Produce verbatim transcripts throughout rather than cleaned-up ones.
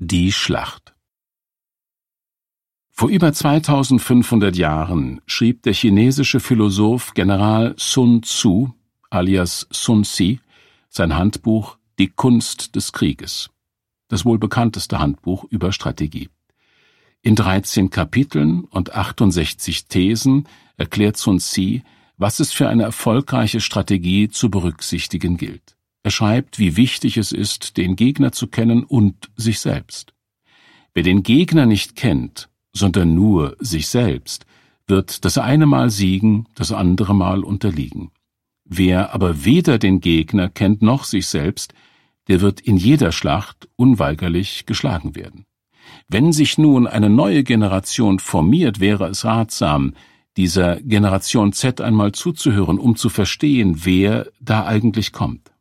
Die Schlacht. Vor über zweitausendfünfhundert Jahren schrieb der chinesische Philosoph General Sun Tzu alias Sun Ci sein Handbuch Die Kunst des Krieges, das wohl bekannteste Handbuch über Strategie. In dreizehn Kapiteln und achtundsechzig Thesen erklärt Sun Ci, was es für eine erfolgreiche Strategie zu berücksichtigen gilt. Er schreibt, wie wichtig es ist, den Gegner zu kennen und sich selbst. Wer den Gegner nicht kennt, sondern nur sich selbst, wird das eine Mal siegen, das andere Mal unterliegen. Wer aber weder den Gegner kennt noch sich selbst, der wird in jeder Schlacht unweigerlich geschlagen werden. Wenn sich nun eine neue Generation formiert, wäre es ratsam, dieser Generation Z einmal zuzuhören, um zu verstehen, wer da eigentlich kommt.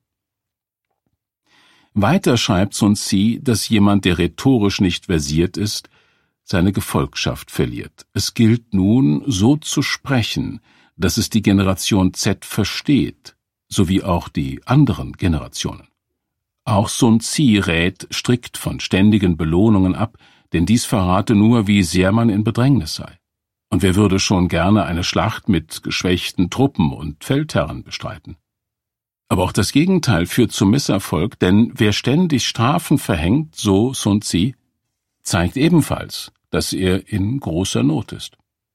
Weiter schreibt Sun Ci, dass jemand, der rhetorisch nicht versiert ist, seine Gefolgschaft verliert. Es gilt nun, so zu sprechen, dass es die Generation Z versteht, sowie auch die anderen Generationen. Auch Sun Ci rät strikt von ständigen Belohnungen ab, denn dies verrate nur, wie sehr man in Bedrängnis sei. Und wer würde schon gerne eine Schlacht mit geschwächten Truppen und Feldherren bestreiten? Aber auch das Gegenteil führt zum Misserfolg, denn wer ständig Strafen verhängt, so Sun Ci, zeigt ebenfalls, dass er in großer Not ist.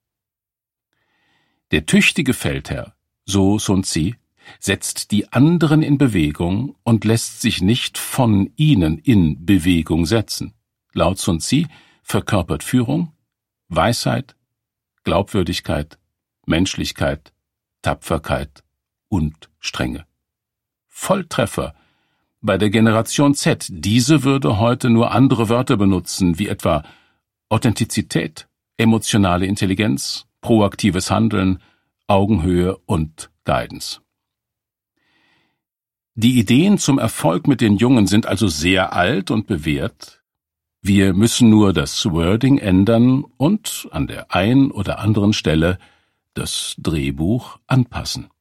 Der tüchtige Feldherr, so Sun Ci, setzt die anderen in Bewegung und lässt sich nicht von ihnen in Bewegung setzen. Laut Sun Ci verkörpert Führung Weisheit, Glaubwürdigkeit, Menschlichkeit, Tapferkeit und Strenge. Volltreffer bei der Generation Z. Diese würde heute nur andere Wörter benutzen, wie etwa Authentizität, emotionale Intelligenz, proaktives Handeln, Augenhöhe und Guidance. Die Ideen zum Erfolg mit den Jungen sind also sehr alt und bewährt. Wir müssen nur das Wording ändern und an der einen oder anderen Stelle das Drehbuch anpassen.